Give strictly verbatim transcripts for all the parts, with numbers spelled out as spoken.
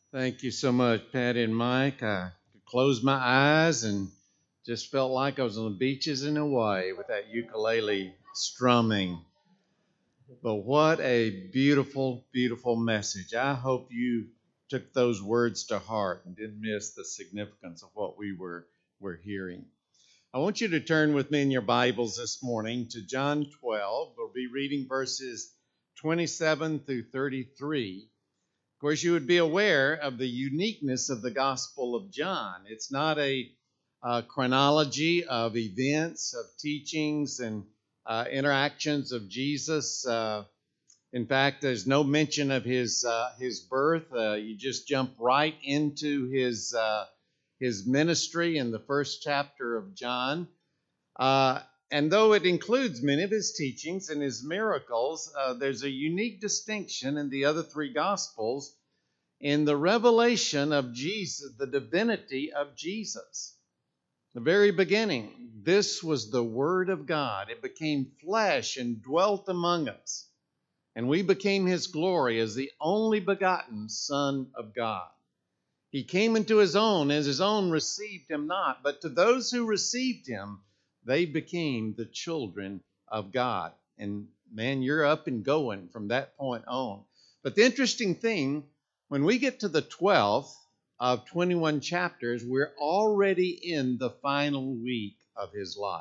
Thank you so much, Patty and Mike. I could close my eyes and just felt like I was on the beaches in Hawaii with that ukulele strumming. But what a beautiful, beautiful message. I hope you took those words to heart and didn't miss the significance of what we were, were hearing. I want you to turn with me in your Bibles this morning to John twelve. We'll be reading verses twenty-seven through thirty-three. Of course, you would be aware of the uniqueness of the Gospel of John. It's not a, uh chronology of events, of teachings, and uh, interactions of Jesus. Uh, in fact, there's no mention of his uh, his birth. Uh, you just jump right into his uh, his ministry in the first chapter of John. Uh, and though it includes many of his teachings and his miracles, uh, there's a unique distinction in the other three Gospels in the revelation of Jesus, the divinity of Jesus. The very beginning, this was the Word of God. It became flesh and dwelt among us, and we became his glory as the only begotten Son of God. He came into his own, as his own received him not, but to those who received him, they became the children of God. And man, you're up and going from that point on. But the interesting thing, when we get to the twelfth of twenty-one chapters, we're already in the final week of his life.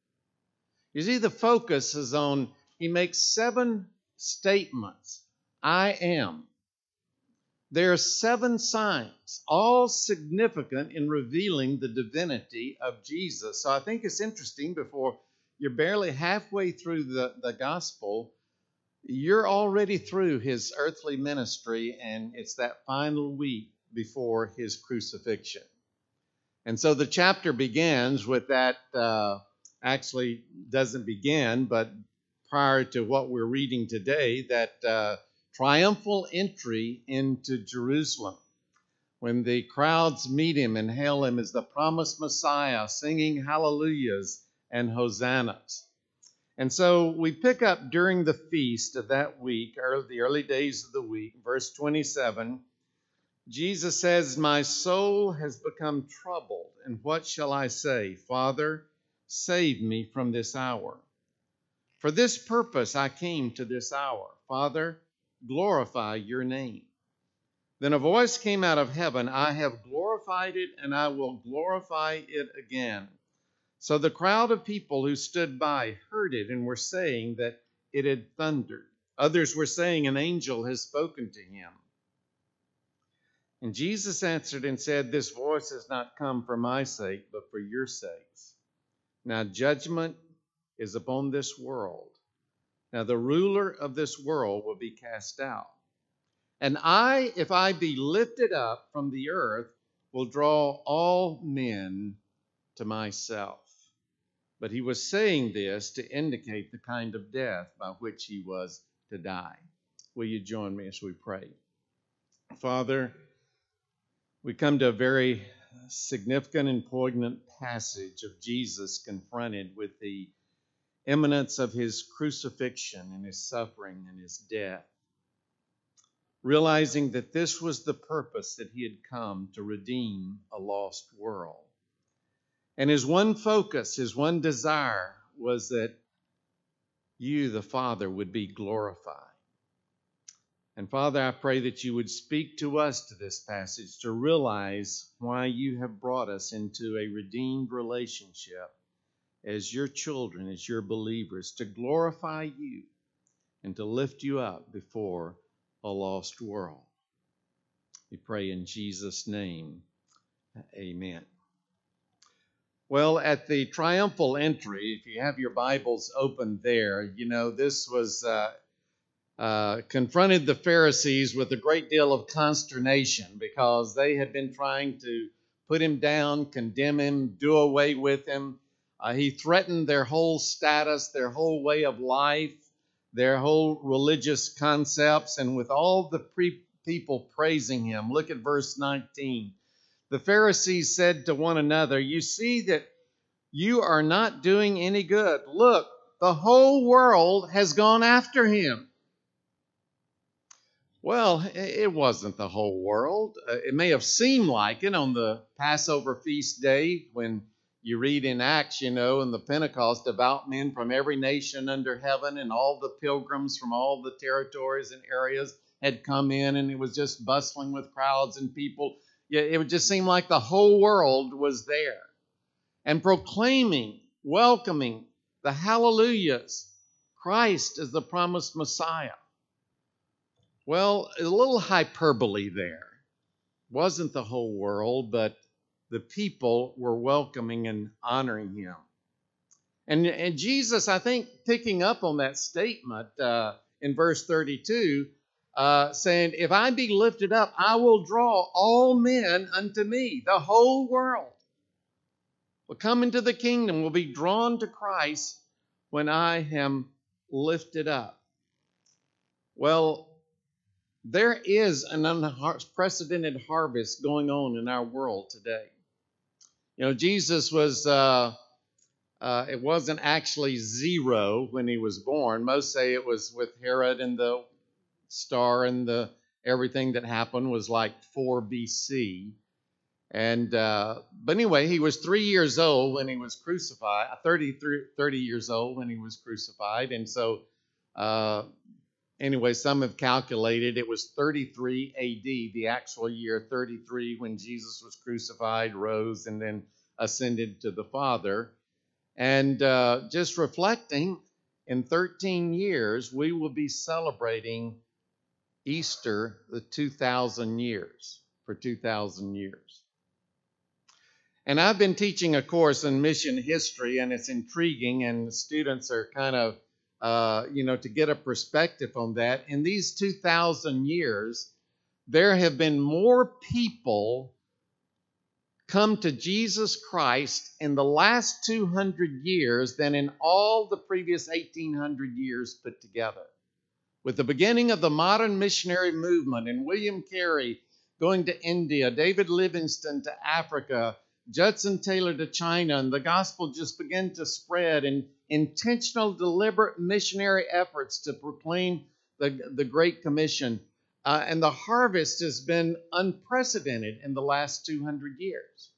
You see, the focus is on, he makes seven statements. I am. There are seven signs, all significant in revealing the divinity of Jesus. So I think it's interesting, before you're barely halfway through the, the gospel, you're already through his earthly ministry, and it's that final week before his crucifixion. And so the chapter begins with that, uh, actually doesn't begin, but prior to what we're reading today, that uh, triumphal entry into Jerusalem, when the crowds meet him and hail him as the promised Messiah, singing hallelujahs and hosannas. And so we pick up during the feast of that week, or the early days of the week, verse twenty-seven. Jesus says, my soul has become troubled, and what shall I say? Father, save me from this hour. For this purpose I came to this hour. Father, glorify your name. Then a voice came out of heaven, I have glorified it, and I will glorify it again. So the crowd of people who stood by heard it and were saying that it had thundered. Others were saying, an angel has spoken to him. And Jesus answered and said, this voice has not come for my sake, but for your sakes. Now judgment is upon this world. Now the ruler of this world will be cast out. And I, if I be lifted up from the earth, will draw all men to myself. But he was saying this to indicate the kind of death by which he was to die. Will you join me as we pray? Father, we come to a very significant and poignant passage of Jesus confronted with the imminence of his crucifixion and his suffering and his death, realizing that this was the purpose that he had come to redeem a lost world. And his one focus, his one desire was that you, the Father, would be glorified. And Father, I pray that you would speak to us to this passage to realize why you have brought us into a redeemed relationship as your children, as your believers, to glorify you and to lift you up before a lost world. We pray in Jesus' name, amen. Well, at the triumphal entry, if you have your Bibles open there, you know, this was uh, uh, confronted the Pharisees with a great deal of consternation, because they had been trying to put him down, condemn him, do away with him. Uh, he threatened their whole status, their whole way of life, their whole religious concepts, and with all the pre- people praising him. Look at verse nineteen. The Pharisees said to one another, you see that you are not doing any good. Look, the whole world has gone after him. Well, it wasn't the whole world. Uh, it may have seemed like it on the Passover feast day when you read in Acts, you know, in the Pentecost, devout men from every nation under heaven and all the pilgrims from all the territories and areas had come in, and it was just bustling with crowds and people. Yeah, it would just seem like the whole world was there and proclaiming, welcoming the hallelujahs. Christ is the promised Messiah. Well, a little hyperbole there. Wasn't the whole world, but the people were welcoming and honoring him. And, and Jesus, I think, picking up on that statement uh, in verse thirty-two, uh, saying, if I be lifted up, I will draw all men unto me. The whole world will come into the kingdom, will be drawn to Christ when I am lifted up. Well, there is an unprecedented harvest going on in our world today. You know, Jesus was, uh, uh, it wasn't actually zero when he was born. Most say it was with Herod and the star and the everything that happened was like four B C. And, uh, but anyway, he was three years old when he was crucified, thirty-three, thirty years old when he was crucified. And so, uh, Anyway, some have calculated it was thirty-three A D, the actual year thirty-three, when Jesus was crucified, rose, and then ascended to the Father. And uh, just reflecting, in thirteen years, we will be celebrating Easter, the two thousand years, for two thousand years. And I've been teaching a course in mission history, and it's intriguing, and the students are kind of Uh, you know, to get a perspective on that. In these two thousand years, there have been more people come to Jesus Christ in the last two hundred years than in all the previous eighteen hundred years put together. With the beginning of the modern missionary movement and William Carey going to India, David Livingstone to Africa, Judson Taylor to China, and the gospel just began to spread in intentional, deliberate missionary efforts to proclaim the, the Great Commission. Uh, and the harvest has been unprecedented in the last two hundred years.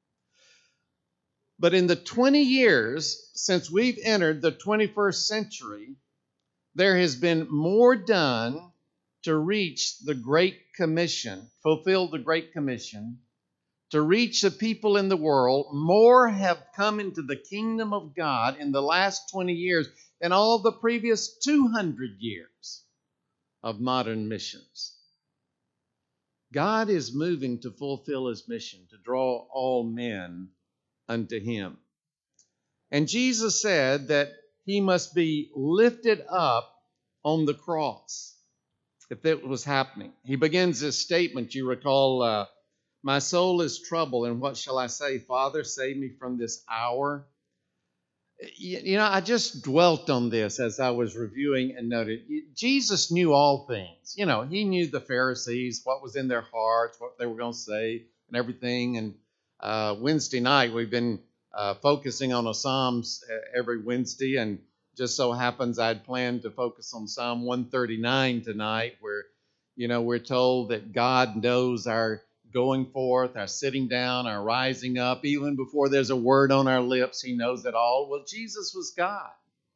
But in the twenty years since we've entered the twenty-first century, there has been more done to reach the Great Commission, fulfill the Great Commission, to reach the people in the world. More have come into the kingdom of God in the last twenty years than all the previous two hundred years of modern missions. God is moving to fulfill his mission, to draw all men unto him. And Jesus said that he must be lifted up on the cross if it was happening. He begins this statement, you recall, uh, my soul is troubled, and what shall I say? Father, save me from this hour. You know, I just dwelt on this as I was reviewing and noted. Jesus knew all things. You know, he knew the Pharisees, what was in their hearts, what they were going to say, and everything. And uh, Wednesday night, we've been uh, focusing on a Psalms every Wednesday, and just so happens I'd planned to focus on Psalm one thirty-nine tonight, where, you know, we're told that God knows our going forth, our sitting down, our rising up. Even before there's a word on our lips, he knows it all. Well, Jesus was God.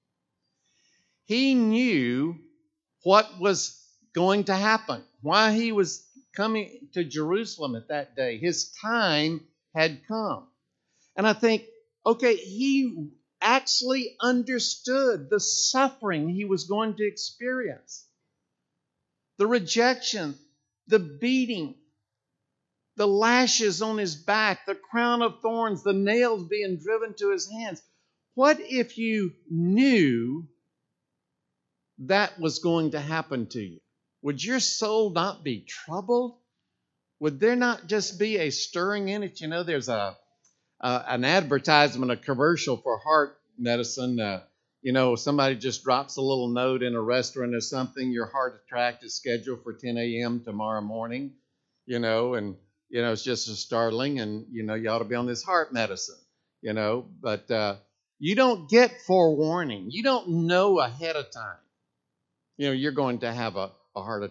He knew what was going to happen, why he was coming to Jerusalem at that day. His time had come. And I think, okay, he actually understood the suffering he was going to experience, the rejection, the beating, the lashes on his back, the crown of thorns, the nails being driven to his hands. What if you knew that was going to happen to you? Would your soul not be troubled? Would there not just be a stirring in it? You know, there's a uh, an advertisement, a commercial for heart medicine. Uh, you know, somebody just drops a little note in a restaurant or something. Your heart attack is scheduled for ten a.m. tomorrow morning. You know, and you know, it's just as startling, and, you know, you ought to be on this heart medicine, you know, but uh, you don't get forewarning. You don't know ahead of time, you know, you're going to have a, a heart attack.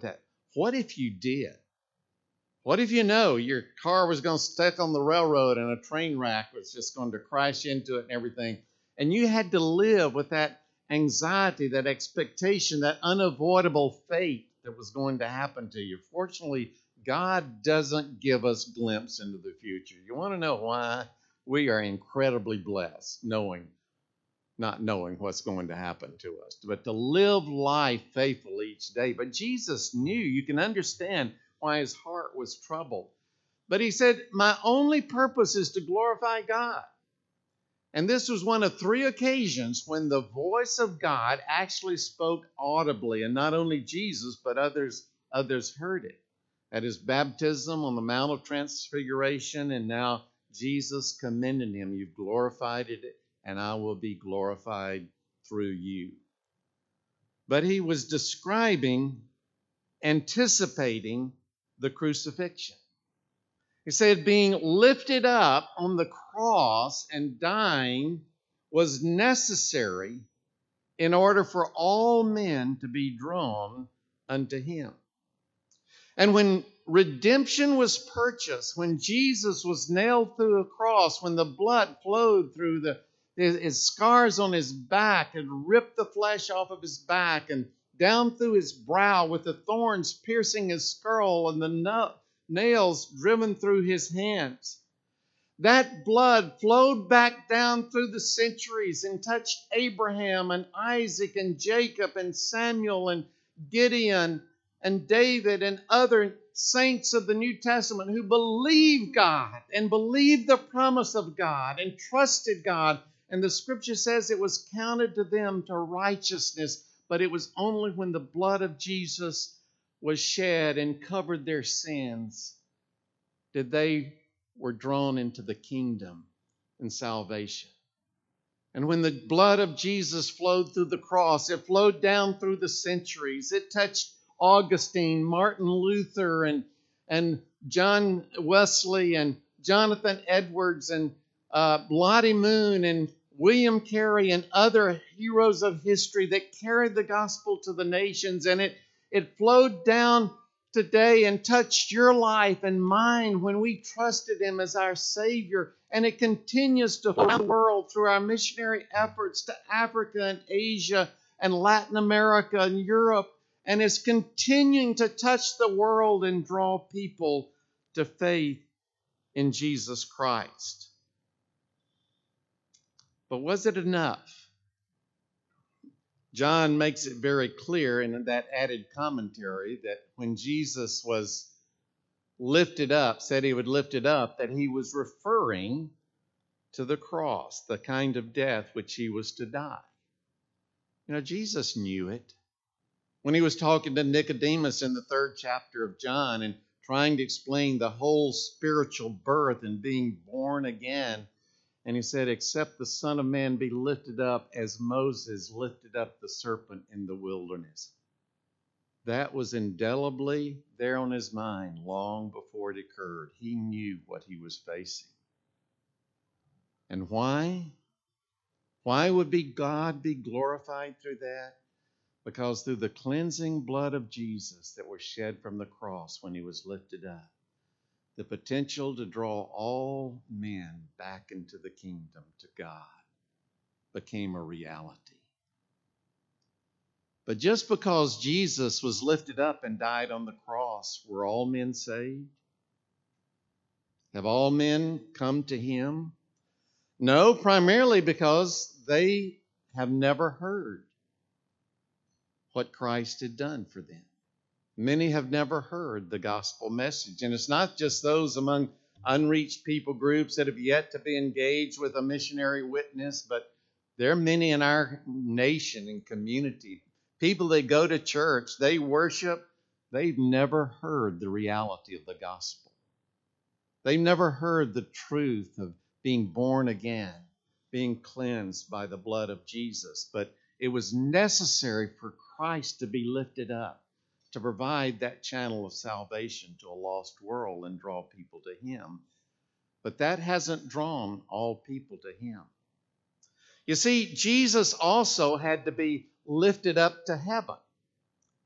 What if you did? What if you know your car was going to stick on the railroad and a train wreck was just going to crash into it and everything, and you had to live with that anxiety, that expectation, that unavoidable fate that was going to happen to you? Fortunately, God doesn't give us a glimpse into the future. You want to know why? We are incredibly blessed knowing, not knowing what's going to happen to us, but to live life faithfully each day. But Jesus knew. You can understand why his heart was troubled. But he said, my only purpose is to glorify God. And this was one of three occasions when the voice of God actually spoke audibly, and not only Jesus, but others, others heard it. At his baptism on the Mount of Transfiguration, and now Jesus commending him, you've glorified it, and I will be glorified through you. But he was describing, anticipating the crucifixion. He said being lifted up on the cross and dying was necessary in order for all men to be drawn unto him. And when redemption was purchased, when Jesus was nailed through a cross, when the blood flowed through the his, his scars on his back and ripped the flesh off of his back and down through his brow with the thorns piercing his skull and the nut nails driven through his hands. That blood flowed back down through the centuries and touched Abraham and Isaac and Jacob and Samuel and Gideon and David and other saints of the New Testament who believed God and believed the promise of God and trusted God. And the scripture says it was counted to them to righteousness, but it was only when the blood of Jesus was shed and covered their sins did they were drawn into the kingdom and salvation. And when the blood of Jesus flowed through the cross, it flowed down through the centuries. It touched Augustine, Martin Luther, and, and John Wesley, and Jonathan Edwards, and uh, Lottie Moon, and William Carey, and other heroes of history that carried the gospel to the nations. And it It flowed down today and touched your life and mine when we trusted him as our Savior. And it continues to flow the world through our missionary efforts to Africa and Asia and Latin America and Europe. And is continuing to touch the world and draw people to faith in Jesus Christ. But was it enough? John makes it very clear in that added commentary that when Jesus was lifted up, said he would lift it up, that he was referring to the cross, the kind of death which he was to die. You know, Jesus knew it. When he was talking to Nicodemus in the third chapter of John and trying to explain the whole spiritual birth and being born again, and he said, except the Son of Man be lifted up as Moses lifted up the serpent in the wilderness. That was indelibly there on his mind long before it occurred. He knew what he was facing. And why? Why would be God be glorified through that? Because through the cleansing blood of Jesus that was shed from the cross when he was lifted up, the potential to draw all men back into the kingdom to God became a reality. But just because Jesus was lifted up and died on the cross, were all men saved? Have all men come to him? No, primarily because they have never heard what Christ had done for them. Many have never heard the gospel message. And it's not just those among unreached people groups that have yet to be engaged with a missionary witness, but there are many in our nation and community. People that go to church, they worship, they've never heard the reality of the gospel. They've never heard the truth of being born again, being cleansed by the blood of Jesus. But it was necessary for Christ to be lifted up, to provide that channel of salvation to a lost world and draw people to him. But that hasn't drawn all people to him. You see, Jesus also had to be lifted up to heaven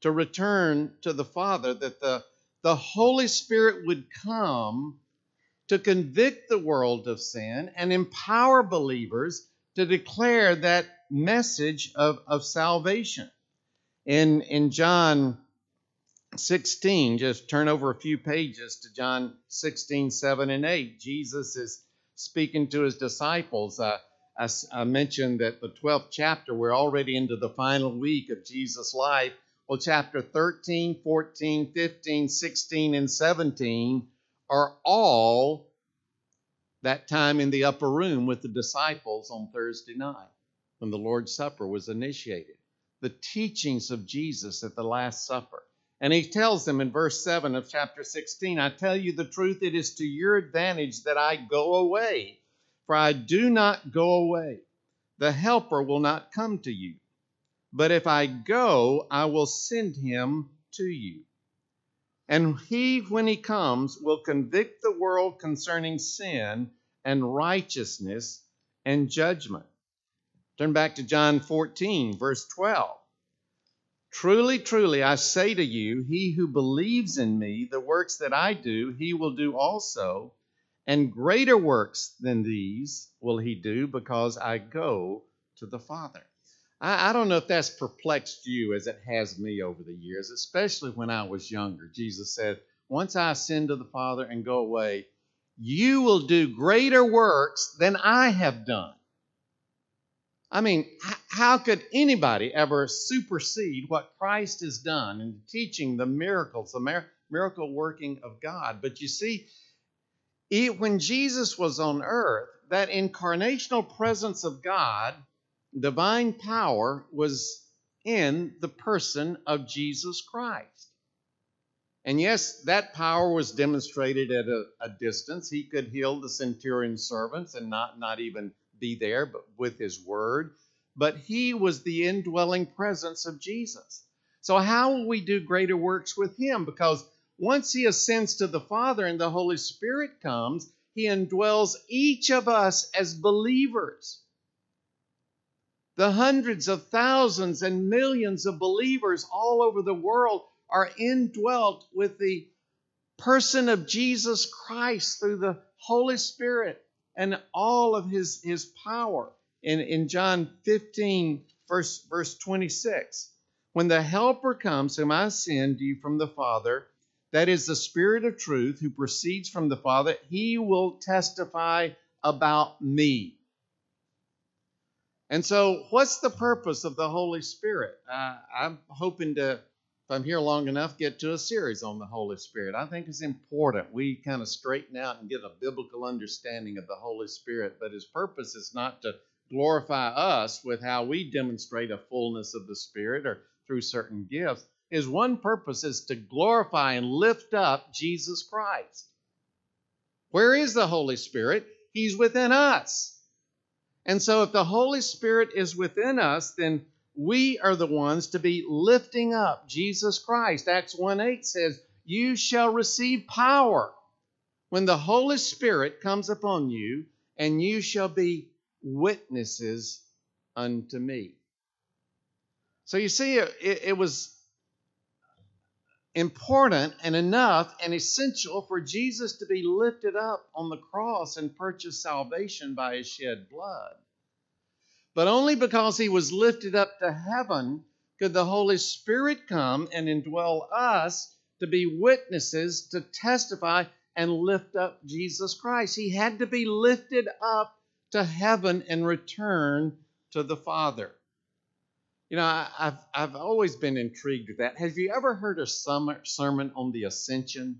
to return to the Father, that the, the Holy Spirit would come to convict the world of sin and empower believers to declare that message of, of salvation. In, in John sixteen, just turn over a few pages to John sixteen, seven and eight. Jesus is speaking to his disciples. Uh, I, I mentioned that the twelfth chapter, we're already into the final week of Jesus' life. Well, chapter thirteen, fourteen, fifteen, sixteen, and seventeen are all that time in the upper room with the disciples on Thursday night when the Lord's Supper was initiated. The teachings of Jesus at the Last Supper. And he tells them in verse seven of chapter sixteen, I tell you the truth, it is to your advantage that I go away. For I do not go away. The Helper will not come to you. But if I go, I will send him to you. And he, when he comes, will convict the world concerning sin and righteousness and judgment. Turn back to John fourteen, verse twelve. Truly, truly, I say to you, he who believes in me, the works that I do, he will do also, and greater works than these will he do, because I go to the Father. I, I don't know if that's perplexed you as it has me over the years, especially when I was younger. Jesus said, once I ascend to the Father and go away, you will do greater works than I have done. I mean, how could anybody ever supersede what Christ has done in teaching the miracles, the miracle working of God? But you see, when Jesus was on earth, that incarnational presence of God, divine power, was in the person of Jesus Christ. And yes, that power was demonstrated at a, a distance. He could heal the centurion's servants and not, not even be there, but with his word. But he was the indwelling presence of Jesus. So how will we do greater works with him? Because once he ascends to the Father and the Holy Spirit comes, he indwells each of us as believers. The hundreds of thousands and millions of believers all over the world are indwelt with the person of Jesus Christ through the Holy Spirit and all of his, his power. In, in John fifteen, verse, verse twenty-six, when the Helper comes, whom I send you from the Father, that is the Spirit of truth who proceeds from the Father, he will testify about me. And so what's the purpose of the Holy Spirit? Uh, I'm hoping to, if I'm here long enough, get to a series on the Holy Spirit. I think it's important we kind of straighten out and get a biblical understanding of the Holy Spirit. But his purpose is not to glorify us with how we demonstrate a fullness of the Spirit or through certain gifts. His one purpose is to glorify and lift up Jesus Christ. Where is the Holy Spirit? He's within us. And so if the Holy Spirit is within us, then we are the ones to be lifting up Jesus Christ. Acts one eight says, you shall receive power when the Holy Spirit comes upon you, and you shall be witnesses unto me. So you see, it, it was important and enough and essential for Jesus to be lifted up on the cross and purchase salvation by his shed blood. But only because he was lifted up to heaven could the Holy Spirit come and indwell us to be witnesses, to testify and lift up Jesus Christ. He had to be lifted up to heaven and return to the Father. You know, I, I've, I've always been intrigued with that. Have you ever heard a sermon on the ascension?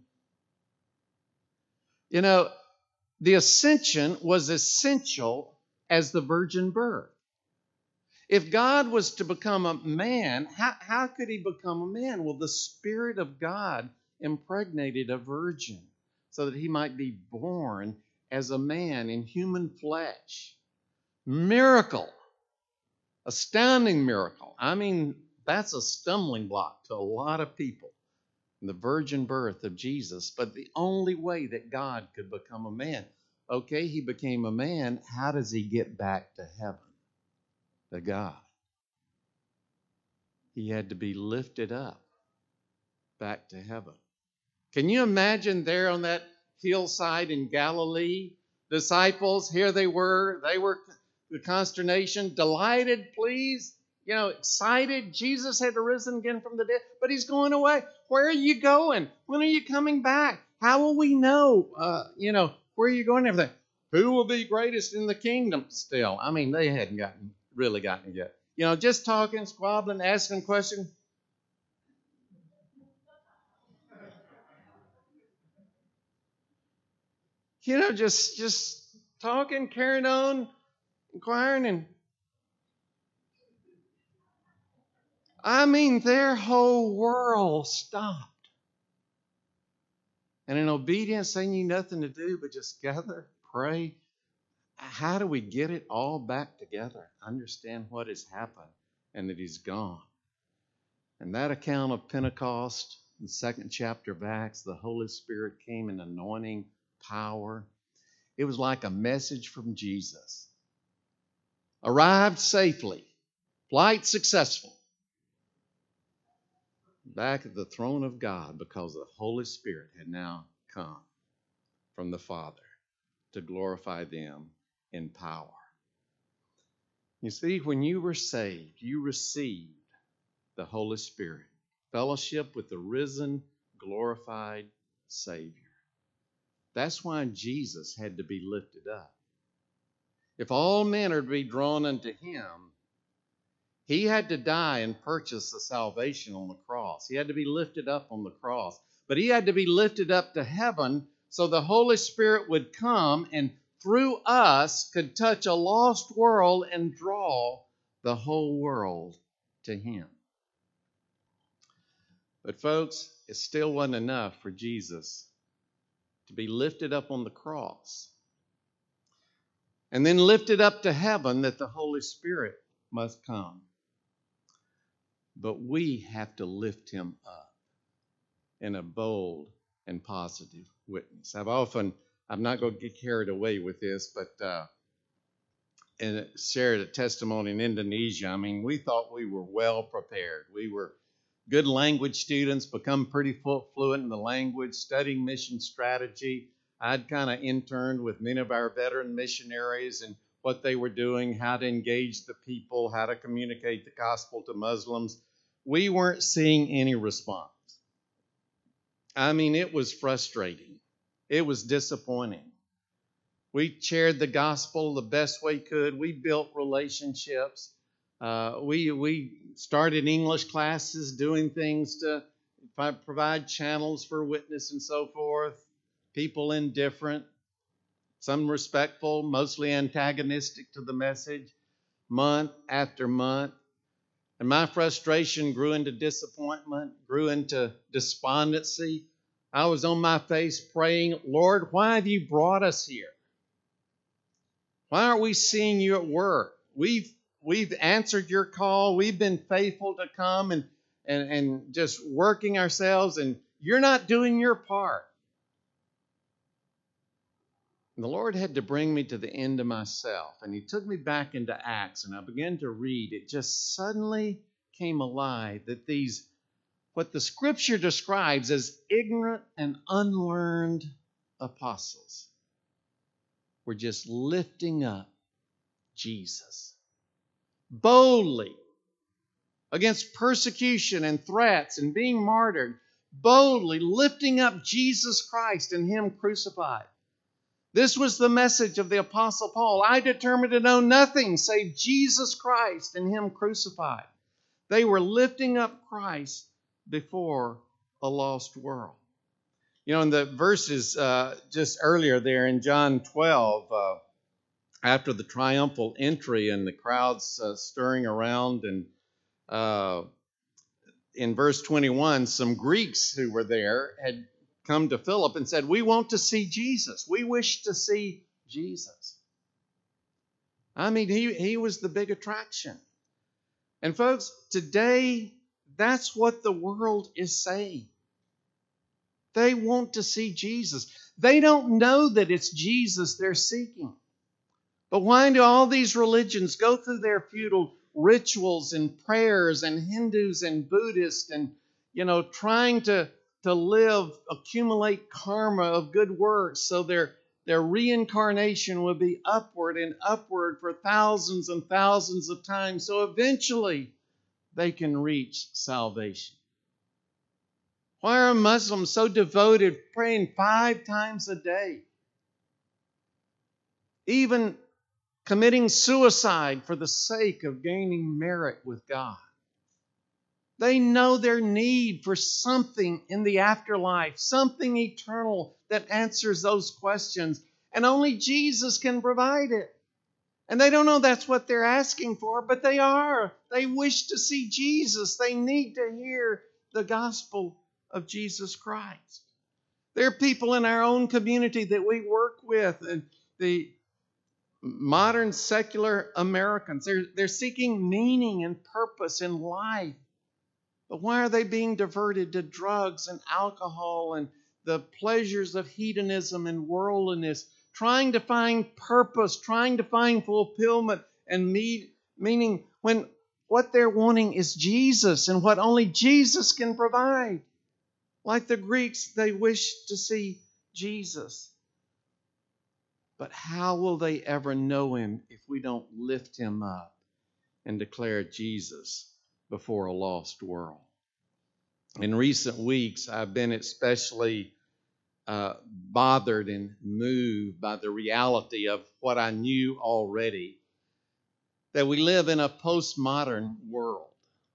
You know, the ascension was essential as the virgin birth. If God was to become a man, how, how could he become a man? Well, the Spirit of God impregnated a virgin so that he might be born as a man in human flesh. Miracle. Astounding miracle. I mean, that's a stumbling block to a lot of people. The virgin birth of Jesus. But the only way that God could become a man. Okay, he became a man. How does he get back to heaven? To God. He had to be lifted up. back to heaven. Can you imagine there on that hillside in Galilee? Disciples, here they were. They were the consternation, delighted, pleased, you know, excited. Jesus had arisen again from the dead, but he's going away. Where are you going? When are you coming back? How will we know, uh, you know, where are you going and everything? Who will be greatest in the kingdom still? I mean, they hadn't gotten really gotten it yet. You know, just talking, squabbling, asking questions. You know, just just talking, carrying on, inquiring, and I mean, their whole world stopped. And in obedience, they knew nothing to do but just gather, pray. How do we get it all back together? Understand what has happened and that he's gone. And that account of Pentecost, the second chapter of Acts, the Holy Spirit came in anointing power. It was like a message from Jesus. Arrived safely, flight successful, back at the throne of God because the Holy Spirit had now come from the Father to glorify them in power. You see, when you were saved, you received the Holy Spirit, fellowship with the risen, glorified Savior. That's why Jesus had to be lifted up. If all men are to be drawn unto him, he had to die and purchase the salvation on the cross. He had to be lifted up on the cross. But he had to be lifted up to heaven so the Holy Spirit would come and through us could touch a lost world and draw the whole world to him. But folks, it still wasn't enough for Jesus to be lifted up on the cross and then lifted up to heaven that the Holy Spirit must come. But we have to lift him up in a bold and positive witness. I've often, I'm not going to get carried away with this, but uh, and shared a testimony in Indonesia. I mean, we thought we were well prepared. We were good language students, become pretty fluent in the language, studying mission strategy. I'd kind of interned with many of our veteran missionaries and what they were doing, how to engage the people, how to communicate the gospel to Muslims. We weren't seeing any response. I mean, it was frustrating. It was disappointing. We shared the gospel the best way we could. We built relationships. Uh, we we started English classes, doing things to provide channels for witness and so forth. People indifferent, some respectful, mostly antagonistic to the message, month after month. And my frustration grew into disappointment, grew into despondency. I was on my face praying, Lord, why have you brought us here? Why aren't we seeing you at work? We've we've answered your call. We've been faithful to come and, and, and just working ourselves, and you're not doing your part. And the Lord had to bring me to the end of myself, and he took me back into Acts, and I began to read. It just suddenly came alive that these, what the Scripture describes as ignorant and unlearned apostles, were just lifting up Jesus boldly against persecution and threats and being martyred, boldly lifting up Jesus Christ and him crucified. This was the message of the Apostle Paul. I determined to know nothing save Jesus Christ and him crucified. They were lifting up Christ before a lost world. You know, in the verses uh, just earlier there in John twelve, uh, after the triumphal entry and the crowds uh, stirring around, and uh, in verse twenty-one, some Greeks who were there had come to Philip and said, we want to see Jesus. We wish to see Jesus. I mean, he, he was the big attraction. And folks, today, that's what the world is saying. They want to see Jesus. They don't know that it's Jesus they're seeking. But why do all these religions go through their feudal rituals and prayers, and Hindus and Buddhists and you know, trying to, to live, accumulate karma of good works so their, their reincarnation will be upward and upward for thousands and thousands of times. So eventually they can reach salvation. Why are Muslims so devoted, praying five times a day? Even committing suicide for the sake of gaining merit with God. They know their need for something in the afterlife, something eternal that answers those questions, and only Jesus can provide it. And they don't know that's what they're asking for, but they are. They wish to see Jesus. They need to hear the gospel of Jesus Christ. There are people in our own community that we work with, and the modern secular Americans, they're, they're seeking meaning and purpose in life. But why are they being diverted to drugs and alcohol and the pleasures of hedonism and worldliness, trying to find purpose, trying to find fulfillment and meet, meaning when what they're wanting is Jesus and what only Jesus can provide? Like the Greeks, they wish to see Jesus. But how will they ever know him if we don't lift him up and declare Jesus before a lost world? In recent weeks, I've been especially uh, bothered and moved by the reality of what I knew already, that we live in a postmodern world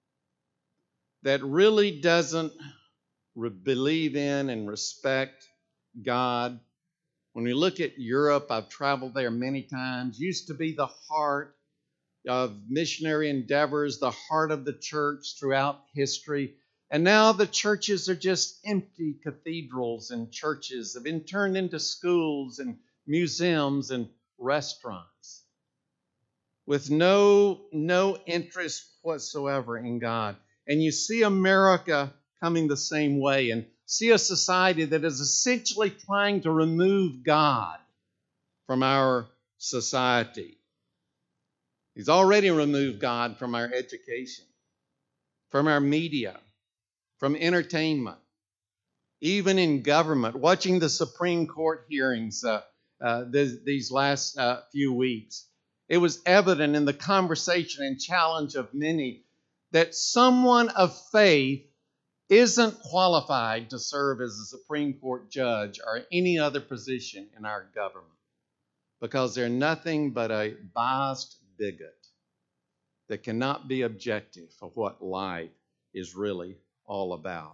that really doesn't re- believe in and respect God. When we look at Europe, I've traveled there many times, used to be the heart of missionary endeavors, the heart of the church throughout history. And now the churches are just empty cathedrals, and churches have been turned into schools and museums and restaurants with no, no interest whatsoever in God. And you see America coming the same way, and see a society that is essentially trying to remove God from our society. He's already removed God from our education, from our media, from entertainment, even in government. Watching the Supreme Court hearings uh, uh, this, these last uh, few weeks, it was evident in the conversation and challenge of many that someone of faith isn't qualified to serve as a Supreme Court judge or any other position in our government because they're nothing but a biased bigot that cannot be objective for what life is really all about.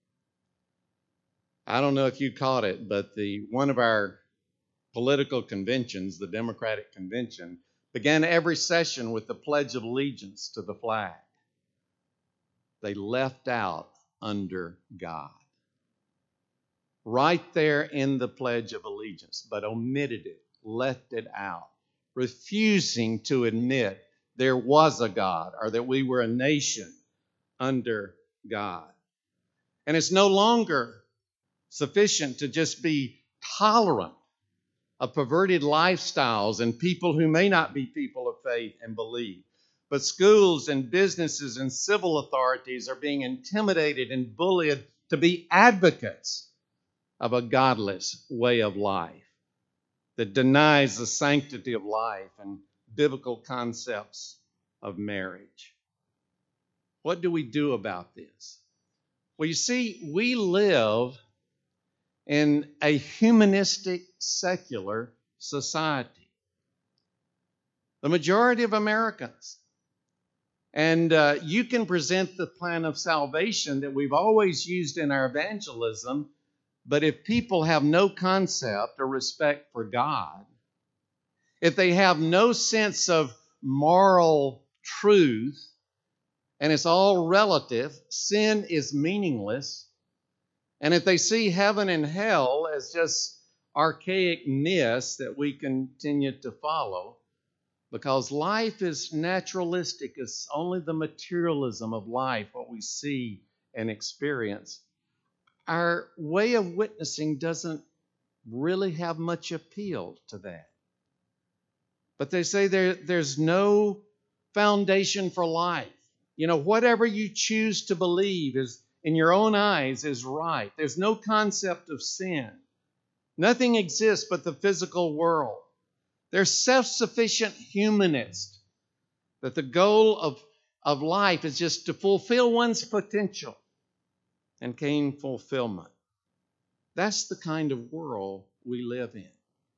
I don't know if you caught it, but the one of our political conventions, the Democratic Convention, began every session with the Pledge of Allegiance to the flag. They left out under God. Right there in the Pledge of Allegiance, but omitted it, left it out, refusing to admit there was a God or that we were a nation under God. And it's no longer sufficient to just be tolerant of perverted lifestyles and people who may not be people of faith and believe. But schools and businesses and civil authorities are being intimidated and bullied to be advocates of a godless way of life that denies the sanctity of life and biblical concepts of marriage. What do we do about this? Well, you see, we live in a humanistic, secular society. The majority of Americans. And uh, you can present the plan of salvation that we've always used in our evangelism, but if people have no concept or respect for God, if they have no sense of moral truth, and it's all relative, sin is meaningless, and if they see heaven and hell as just archaic myths that we continue to follow, because life is naturalistic, it's only the materialism of life, what we see and experience, our way of witnessing doesn't really have much appeal to that. But they say there, there's no foundation for life. You know, whatever you choose to believe is in your own eyes is right. There's no concept of sin. Nothing exists but the physical world. They're self-sufficient humanists, that the goal of, of life is just to fulfill one's potential and gain fulfillment. That's the kind of world we live in.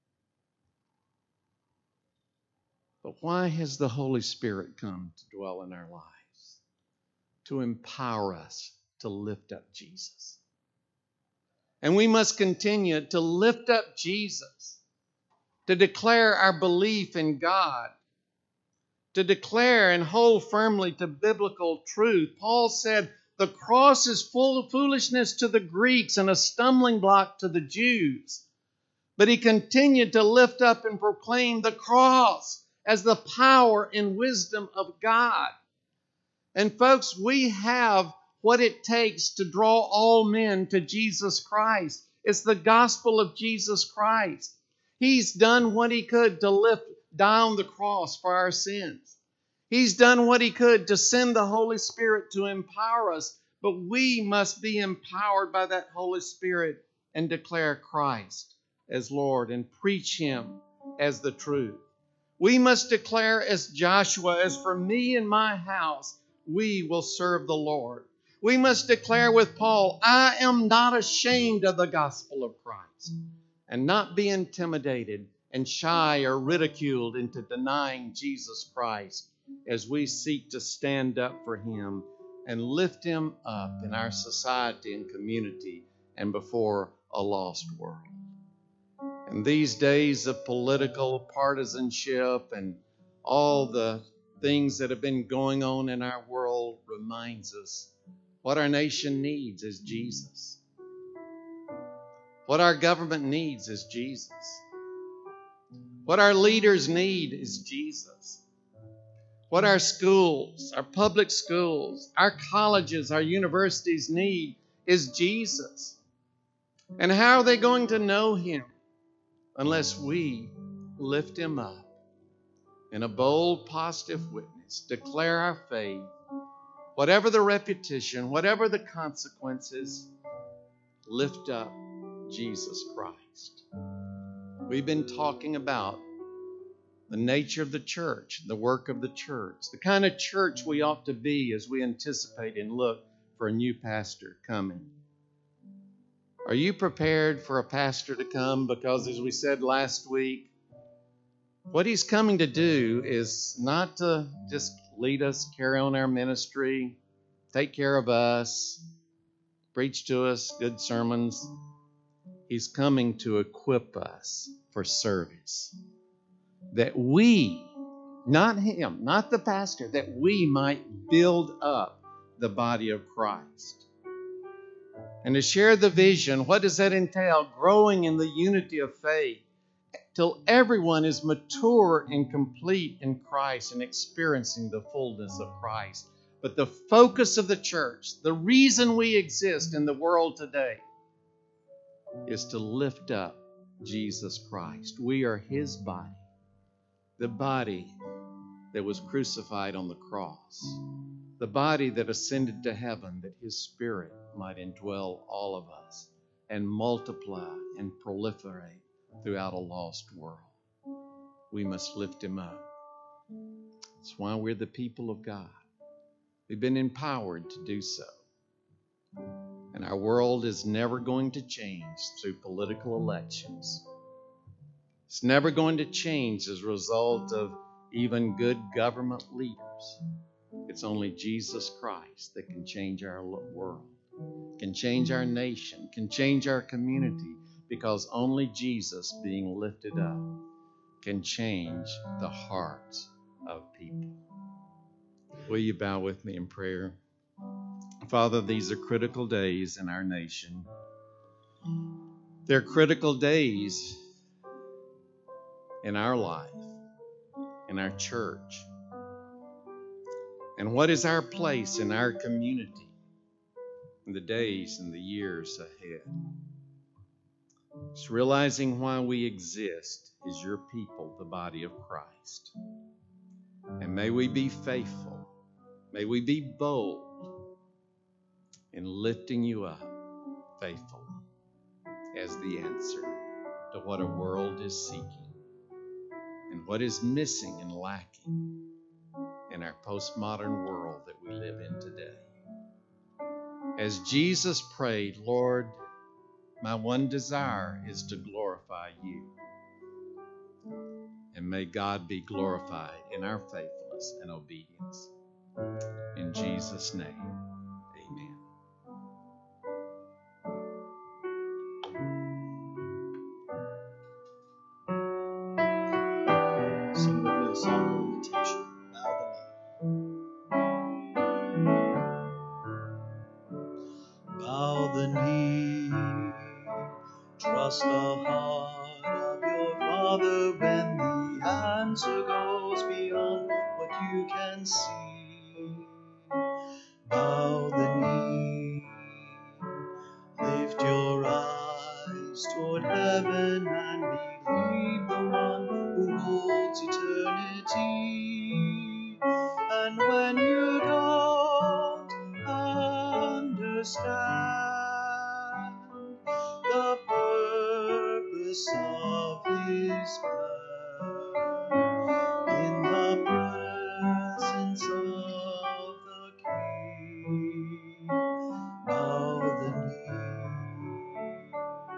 But why has the Holy Spirit come to dwell in our lives? To empower us to lift up Jesus. And we must continue to lift up Jesus, to declare our belief in God, to declare and hold firmly to biblical truth. Paul said, the cross is full of foolishness to the Greeks and a stumbling block to the Jews. But he continued to lift up and proclaim the cross as the power and wisdom of God. And folks, we have what it takes to draw all men to Jesus Christ. It's the gospel of Jesus Christ. He's done what he could to lift down the cross for our sins. He's done what he could to send the Holy Spirit to empower us, but we must be empowered by that Holy Spirit and declare Christ as Lord and preach him as the truth. We must declare as Joshua, as for me and my house, we will serve the Lord. We must declare with Paul, I am not ashamed of the gospel of Christ, and not be intimidated and shy or ridiculed into denying Jesus Christ as we seek to stand up for him and lift him up in our society and community and before a lost world. In these days of political partisanship and all the things that have been going on in our world reminds us what our nation needs is Jesus. What our government needs is Jesus. What our leaders need is Jesus. What our schools, our public schools, our colleges, our universities need is Jesus. And how are they going to know him unless we lift him up in a bold, positive witness, declare our faith, whatever the repetition, whatever the consequences, lift up Jesus Christ. We've been talking about the nature of the church, the work of the church, the kind of church we ought to be as we anticipate and look for a new pastor coming. Are you prepared for a pastor to come? Because as we said last week, what he's coming to do is not to just lead us, carry on our ministry, take care of us, preach to us good sermons. He's coming to equip us for service. That we, not him, not the pastor, that we might build up the body of Christ. And to share the vision, what does that entail? Growing in the unity of faith till everyone is mature and complete in Christ and experiencing the fullness of Christ. But the focus of the church, the reason we exist in the world today, is to lift up Jesus Christ. We are his body, the body that was crucified on the cross, the body that ascended to heaven, that his Spirit might indwell all of us and multiply and proliferate throughout a lost world. We must lift him up. That's why we're the people of God. We've been empowered to do so. And our world is never going to change through political elections. It's never going to change as a result of even good government leaders. It's only Jesus Christ that can change our world, can change our nation, can change our community, because only Jesus being lifted up can change the hearts of people. Will you bow with me in prayer? Father, these are critical days in our nation. They're critical days in our life, in our church. And what is our place in our community in the days and the years ahead? It's realizing why we exist is your people, the body of Christ. And may we be faithful. May we be bold. in lifting you up faithfully as the answer to what a world is seeking and what is missing and lacking in our postmodern world that we live in today. As Jesus prayed, Lord, my one desire is to glorify you. And may God be glorified in our faithfulness and obedience. In Jesus' name, amen. Sing with me a song of invitation. Bow the knee. Bow the knee. Trust the heart of your Father when the answer goes beyond what you can see. Bow the knee. Lift your eyes toward heaven and believe the one who holds eternity. And when you don't understand the purpose of His plan, in the presence of the King, bow the knee.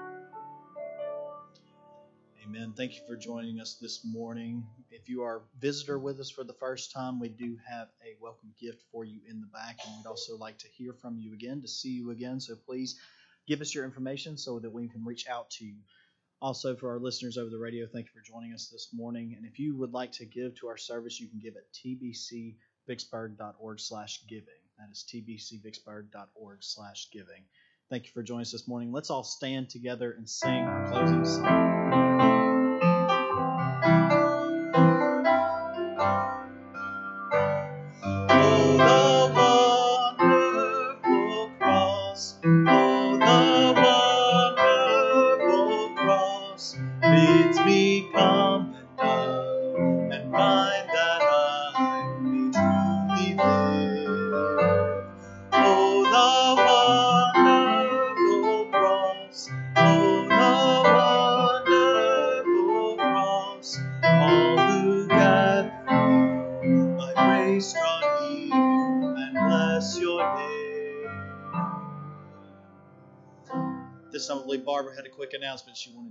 Amen. Thank you for joining us this morning. If you are a visitor with us for the first time, we do have a welcome gift for you in the back, and we'd also like to hear from you again, to see you again. So please give us your information so that we can reach out to you. Also, for our listeners over the radio, thank you for joining us this morning. And if you would like to give to our service, you can give at t b c vicksburg dot org slash giving. That is t b c vicksburg dot org slash giving. Thank you for joining us this morning. Let's all stand together and sing our closing song. Bids me come and dine and find that I may truly live. Oh, the wonderful cross! Oh, the wonderful cross! All who gather here by grace draw near and bless your name. This time, I believe Barbara had a quick announcement she wanted